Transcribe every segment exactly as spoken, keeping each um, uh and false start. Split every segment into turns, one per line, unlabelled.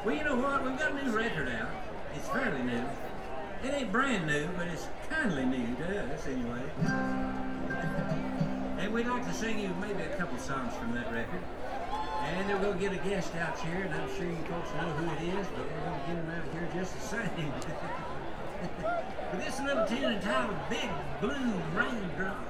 Well, you know what? We've got a new record out. It's fairly new. It ain't brand new, but it's kindly new to us anyway. And we'd like to sing you maybe a couple songs from that record. And then we're going to get a guest out here, and I'm sure you folks know who it is, but we're going to get him out here just the same. With this little tune entitled Big Blue Raindrops.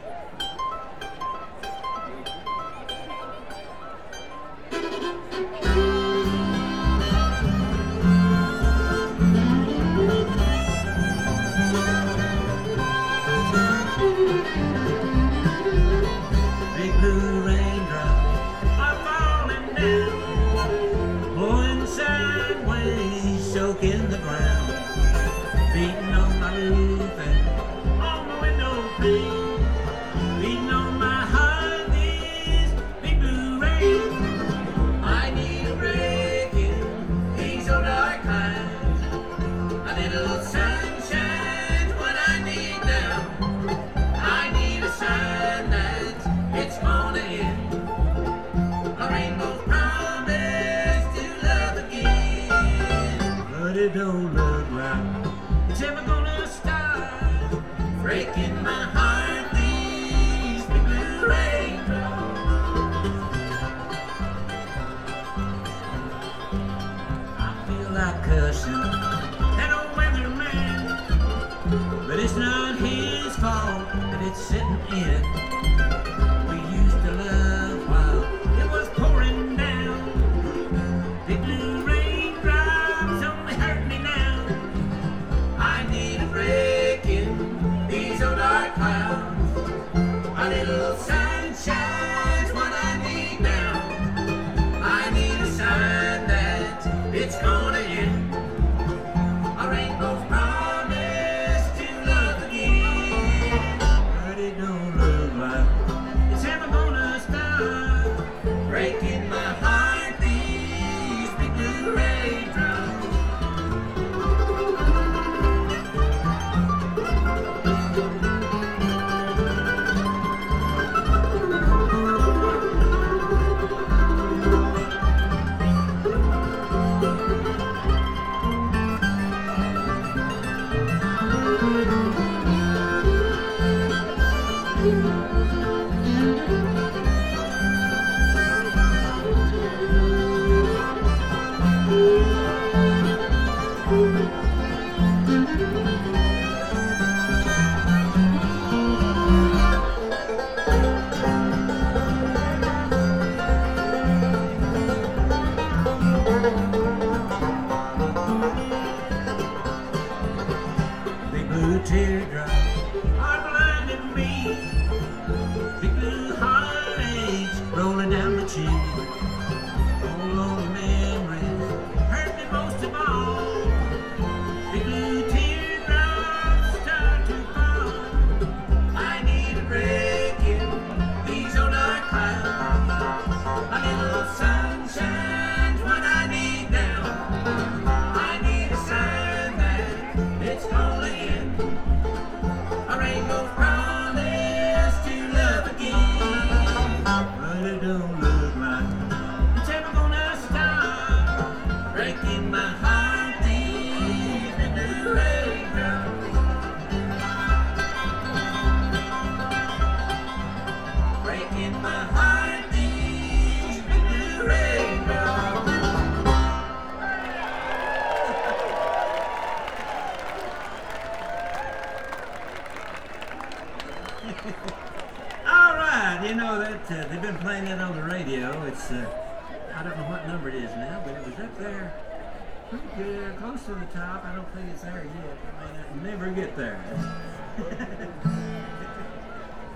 Big blue raindrops are falling down, blowing sideways, soaking the ground, beating on my roof and on my window pane, beating on my heart. This big blue rain, I need a break in these old dark clouds. A little sunshine, what I need now. I need a sign that it's gonna end. A rainbow's promise to love again, but it don't look like it's ever gonna stop. Breaking my heart, these big blue raindrops. I feel like cussing that old weatherman, but it's not his fault that it's sitting in it. We used to love while it was pouring down. Big blue raindrops only hurt me now. I need a break in these old dark clouds. A little sunshine's what I need now. I need a sign that it's gonna end. A rainbow's promise to love again, but it don't look like it's ever gonna stop. Breaking my heart, these big blue raindrops. Big blue teardrops are blinding me. Big blue heartaches rolling down the cheek. Old lonely memories hurt me most of all. Big blue teardrops start to fall. I need a break in these old dark clouds. A little sunshine's what I need now. I need a sign that it's gonna end. A rainbow's promise to love again, but it don't look like it's ever gonna stop. Breaking my heart, these big blue raindrops. Breaking my heart, these big blue raindrops. All right, you know that uh, they've been playing that on the radio. It's uh, I don't know what number it is now, but it was up there, pretty good, close to the top. I don't think it's there yet. I may not never get there.